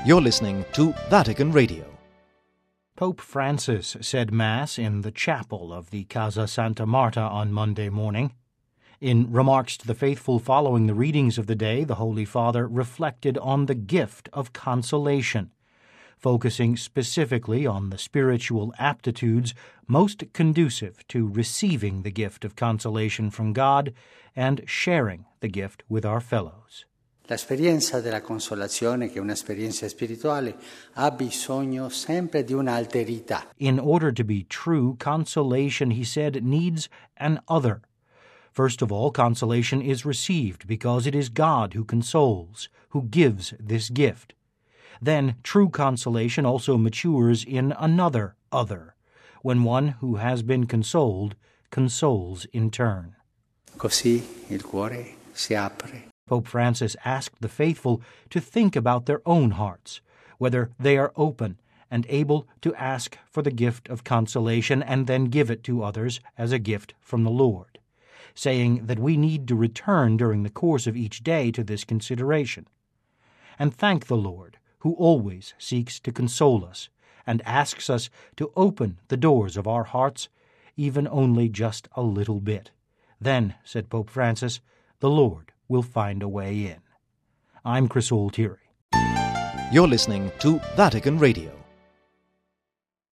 You're listening to Vatican Radio. Pope Francis said Mass in the chapel of the Casa Santa Marta on Monday morning. In remarks to the faithful following the readings of the day, the Holy Father reflected on the gift of consolation, focusing specifically on the spiritual aptitudes most conducive to receiving the gift of consolation from God and sharing the gift with our fellows. L'esperienza della consolazione, che è un'esperienza spirituale, ha bisogno sempre di un'alterità. In order to be true, consolation, he said, needs an other. First of all, consolation is received because it is God who consoles, who gives this gift. Then true consolation also matures in another other, when one who has been consoled consoles in turn. Così il cuore si apre. Pope Francis asked the faithful to think about their own hearts, whether they are open and able to ask for the gift of consolation and then give it to others as a gift from the Lord, saying that we need to return during the course of each day to this consideration, and thank the Lord, who always seeks to console us and asks us to open the doors of our hearts, even only just a little bit. Then, said Pope Francis, the Lord will find a way in. I'm Chris Altieri. You're listening to Vatican Radio.